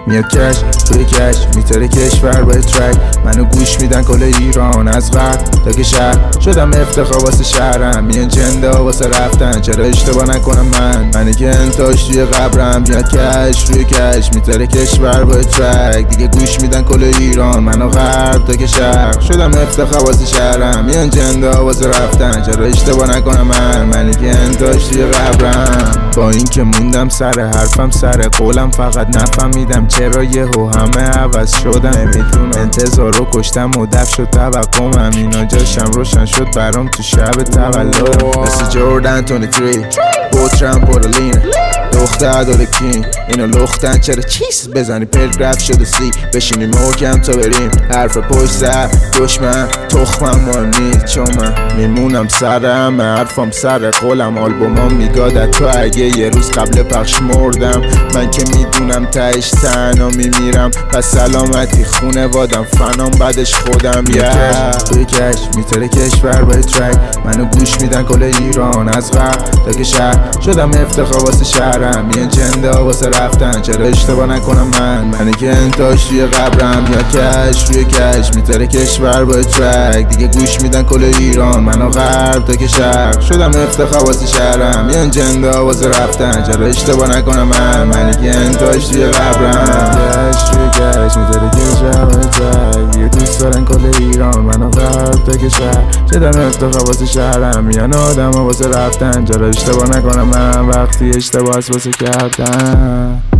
میاد کش توی کش میتره کشور با ترک منو گوش میدن کل ایران از غرب تا که شهر شدم افتخار واسه شهرم میان جنده واسه رفتن چرا اشتباه نکنم منی که انتاش توی قبرم میاد کش روی کش میتره کشور با ترک دیگه گوش میدن کل ایران منو غرب تا که شهر شدم افتخار واسه شهرم میان جنده واسه رفتن چرا اشتباه نکنم منی که انتاش توی قبرم با این که موندم سر حرفم سر قولم فقط نفهمیدم چرا یهو همه عوض شدم نمیدونم انتظار رو کشتم و دف شد توقعم اینا جاشم روشن شد برام تو شب تولدم مثل جوردن 23 بوترم پورولینه دختر داره کین اینو لختن چرا چیز بزنی پلگرف شده سی بشینیم محکم تا بریم حرف پشت سر دشمن تخمم مهم نیست چون من میمونم سرم حرفم سر قولم آلبومام میگادت تو اگه یه روز قبل پخش مردم من که میدونم تهش تنها میمیرم پس سلامتی خونه وادم فنام بعدش خودم توی کش میتره کشور با ترک منو گوش میدن کل ایران از غرب تا که شهر شدم افتخار واسه شهرم میان جنده واسه رفتن چرا اشتباه نکنم منی که انتاش توی قبرم یا کش روی کش میتره کشور با ترک دیگه گوش میدن کل ایران منو غرب تا که شهر شدم افتخار واسه شهرم میان جنده واسه رفتن چرا اشتباه نکنم منی که انتاش توی قبرم کش روی کش میتره کشور با ترک دیگه دوست دارن کل ایران منو غرب تا که شهر شدم افتخار واسه شهرم میان آدم واسه رفتن چرا اشتباه نکنم وقتی اشتباه واسه کردن